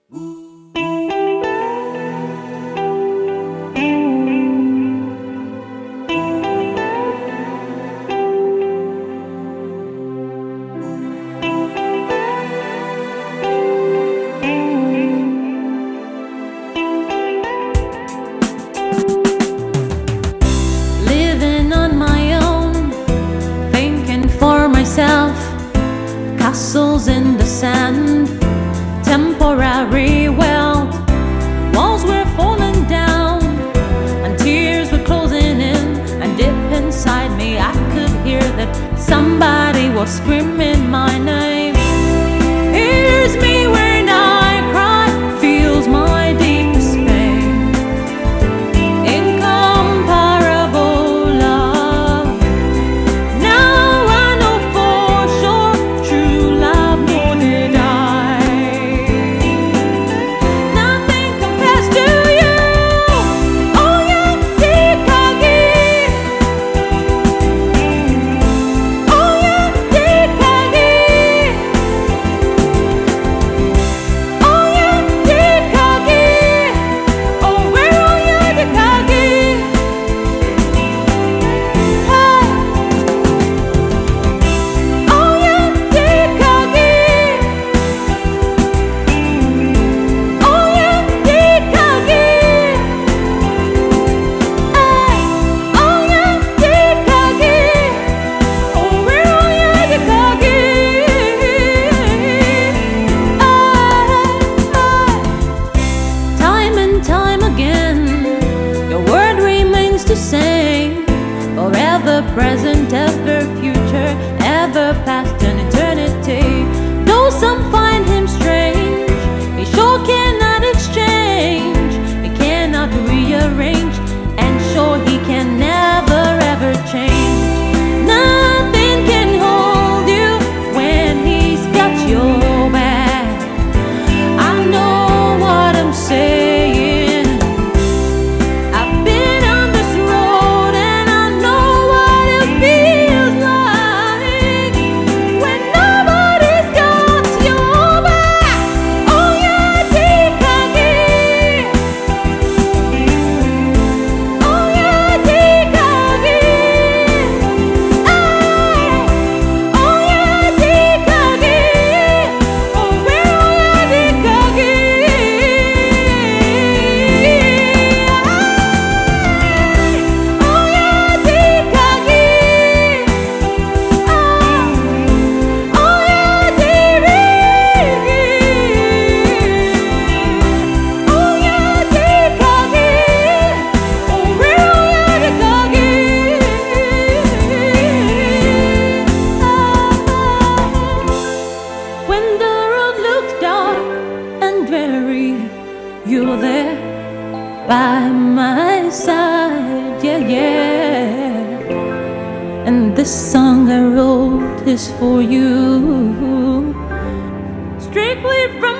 Castles in the sand, temporary wealth. Walls were falling down and tears were closing in, and deep inside me I could hear that somebody was screaming my name. Hears me when I cry, feels my deepest pain. Incomparable love. Now I know for sure true love more than I. Nothing compares to you. Oh yeah, Tikagi. Oh yeah, Tikagi. Oh yeah, Tikagi. Oh, where are you, Tikagi? Hey. Oh yeah, Tikagi. Oh yeah, Tikagi. Hey. Oh yeah, Tikagi. Oh, where are you, Tikagi? Time and time again, your word remains the same. Forever present, ever future, ever past and eternity. Though some find him strange, he sure cannot exchange, he cannot rearrange, and sure he can never ever change. Nothing can hold you when he's got your back. I know what I'm saying. I've been on this road and I know what it feels like when nobody's got your back. Oh yeah, Tikagi. Oh yeah, Tikagi. Hey. Oh yeah, Tikagi. Oh, where are you, Tikagi? Oh yeah, Tikagi. Oh yeah, Tikagi. Oh yeah, Tikagi. Oh, where are you, Tikagi? When the road looks dark and dreary, you're there by my side, yeah, yeah. And this song I wrote is for you, strictly from